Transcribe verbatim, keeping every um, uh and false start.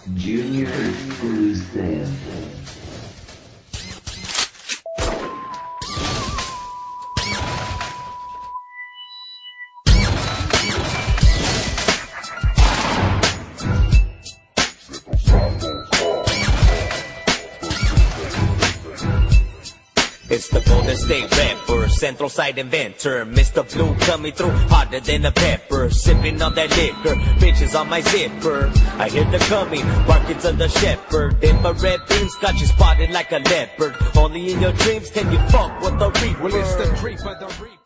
Junior exclusive. It's the Golden State rapper, Central Side inventor, Mister Blue coming through hotter than a pepper, sipping on that liquor, bitches on my zipper. I hear them coming, barking to the shepherd. Infrared beams got you spotted like a leopard. Only in your dreams can you fuck with the reaper. Well, it's the creep of the reaper.